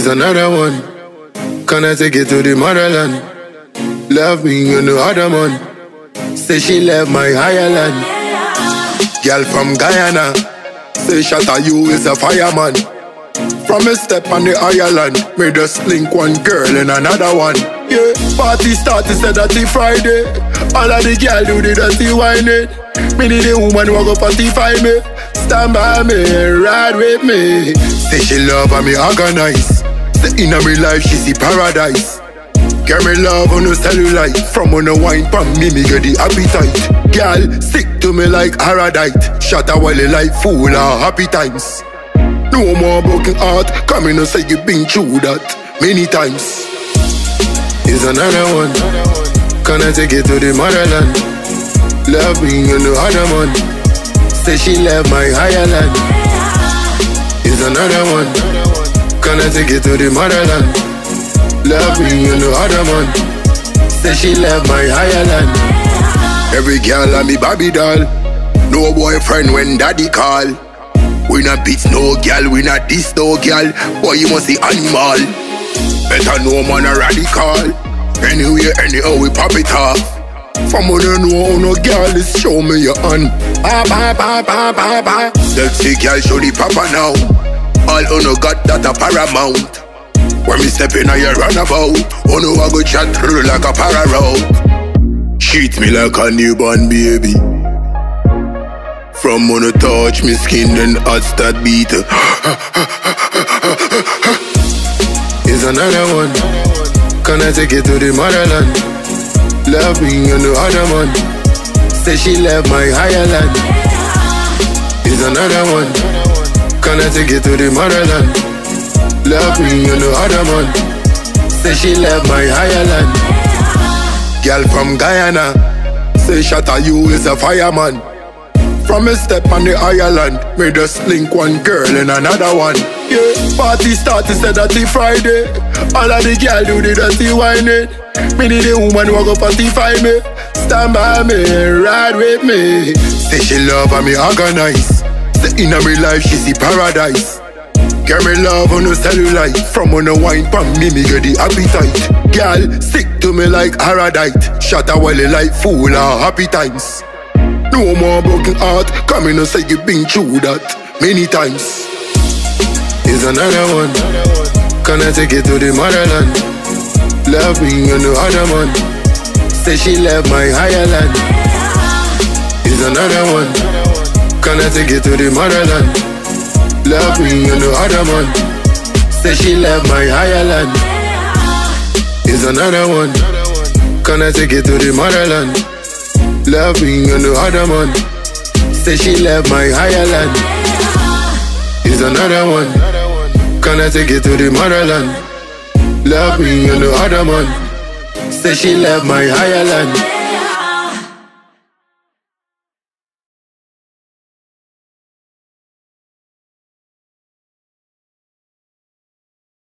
Is another one. Can I take it to the motherland? Love me, you know other man. Say she left my higher land. Girl from Guyana, say Shatta you is a fireman. From a step on the Ireland, made us link one girl and another one. Yeah, party started, said that it's Friday. All of the girl do the dirty whining. Me need a woman who go pacify me. Stand by me, ride with me. Say she love and me organize. Say in a real life she see paradise. Get me love on the cellulite. From on the wine from me get the appetite. Girl, stick to me like Aradite. Shatta while like full of happy times. No more broken heart. Come in and say you been through that many times. Is another one. Can I take it to the motherland? Love me, you know other man. Say she left my higher land. Is another one. Can I take it to the motherland? Love me, you know other man. Say she left my higher land. Every girl and me Barbie doll. No boyfriend when daddy call. We not beat no girl, we not diss no girl. Boy you must see animal. Better know man a radical. Anyway, anyhow we pop it off. From when you know no girl is show me your hand. Sexy girl show the papa now. All who no got that a paramount. When me step in your runabout, oh no I go chat through like a para-route. Treat me like a newborn baby. From when you touch me skin then hot start beat. Is another one. Can I take it to the motherland? Love me, you know other man. Say she left my higher land. Is another one. Can I take it to the motherland? Love me, you know other man. Say she left my higher land. Girl from Guyana, say Shatta you is a fireman. From a step on the Ireland, made us link one girl and another one. Yeah, party started, said that it's Friday. All of the girl do the dirty whining. Me need a woman who go pacify me. Stand by me, ride with me. Say she love and me organize. Say in a real life she see paradise. Get me love on the cellulite. From on the wine from me get the appetite. Girl, stick to me like Aradite. Shatta while like full of happy times. No more broken heart. Come in and say you been through that many times. Is another one. Can I take it to the motherland? Love me, you know other man. Say she left my higher land. Is another one. Can I take it to the motherland? Love me, you know other man. Say she left my higher land. Is another one. Can I take it to the motherland? Love me, you know other man. Say she left my higher land. Is another one. Can I take it to the motherland? Love me, you know other man. Say she left my higher land.